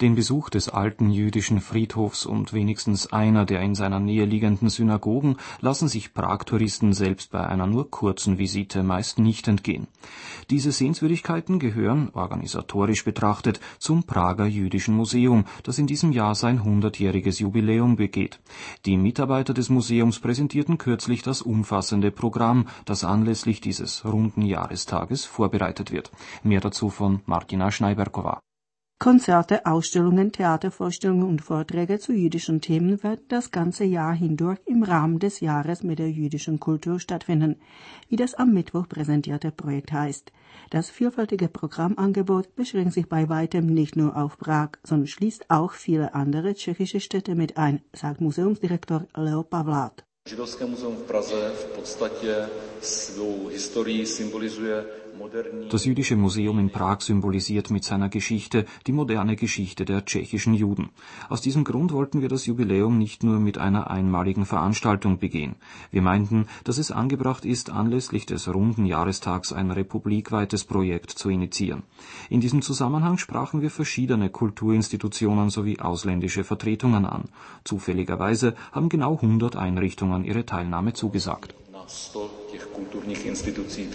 Den Besuch des alten jüdischen Friedhofs und wenigstens einer der in seiner Nähe liegenden Synagogen lassen sich Prag-Touristen selbst bei einer nur kurzen Visite meist nicht entgehen. Diese Sehenswürdigkeiten gehören, organisatorisch betrachtet, zum Prager Jüdischen Museum, das in diesem Jahr sein 100-jähriges Jubiläum begeht. Die Mitarbeiter des Museums präsentierten kürzlich das umfassende Programm, das anlässlich dieses runden Jahrestages vorbereitet wird. Mehr dazu von Martina Schneiberkova. Konzerte, Ausstellungen, Theatervorstellungen und Vorträge zu jüdischen Themen werden das ganze Jahr hindurch im Rahmen des Jahres mit der jüdischen Kultur stattfinden, wie das am Mittwoch präsentierte Projekt heißt. Das vielfältige Programmangebot beschränkt sich bei weitem nicht nur auf Prag, sondern schließt auch viele andere tschechische Städte mit ein, sagt Museumsdirektor Leo Pavlát. Židovské muzeum v Praze v podstatě svou historii symbolizuje. Das Jüdische Museum in Prag symbolisiert mit seiner Geschichte die moderne Geschichte der tschechischen Juden. Aus diesem Grund wollten wir das Jubiläum nicht nur mit einer einmaligen Veranstaltung begehen. Wir meinten, dass es angebracht ist, anlässlich des runden Jahrestags ein republikweites Projekt zu initiieren. In diesem Zusammenhang sprachen wir verschiedene Kulturinstitutionen sowie ausländische Vertretungen an. Zufälligerweise haben genau 100 Einrichtungen ihre Teilnahme zugesagt. Na 100 těch kulturních institucí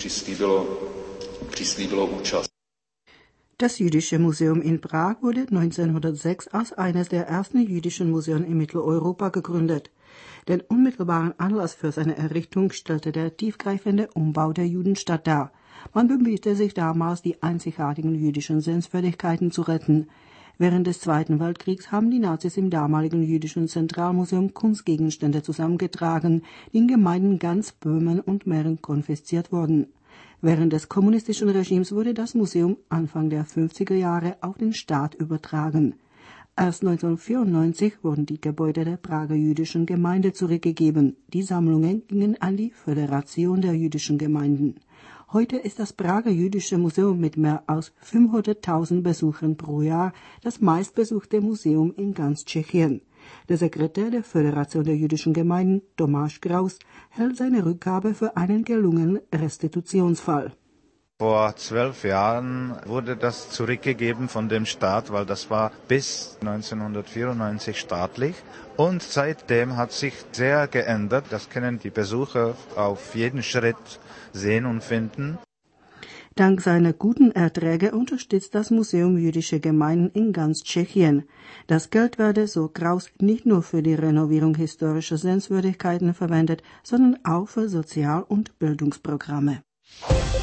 přislíbilo účast. Das Jüdische Museum in Prag wurde 1906 als eines der ersten jüdischen Museen in Mitteleuropa gegründet. Den unmittelbaren Anlass für seine Errichtung stellte der tiefgreifende Umbau der Judenstadt dar. Man bemühte sich damals, die einzigartigen jüdischen Sehenswürdigkeiten zu retten. Während des Zweiten Weltkriegs haben die Nazis im damaligen jüdischen Zentralmuseum Kunstgegenstände zusammengetragen, die in Gemeinden ganz Böhmen und Mähren konfisziert wurden. Während des kommunistischen Regimes wurde das Museum Anfang der 50er Jahre auf den Staat übertragen. Erst 1994 wurden die Gebäude der Prager jüdischen Gemeinde zurückgegeben. Die Sammlungen gingen an die Föderation der jüdischen Gemeinden. Heute ist das Prager Jüdische Museum mit mehr als 500.000 Besuchern pro Jahr das meistbesuchte Museum in ganz Tschechien. Der Sekretär der Föderation der jüdischen Gemeinden, Tomáš Kraus, hält seine Rückgabe für einen gelungenen Restitutionsfall. Vor 12 Jahren wurde das zurückgegeben von dem Staat, weil das war bis 1994 staatlich. Und seitdem hat sich sehr geändert. Das können die Besucher auf jeden Schritt sehen und finden. Dank seiner guten Erträge unterstützt das Museum jüdische Gemeinden in ganz Tschechien. Das Geld werde, so Kraus, nicht nur für die Renovierung historischer Sehenswürdigkeiten verwendet, sondern auch für Sozial- und Bildungsprogramme.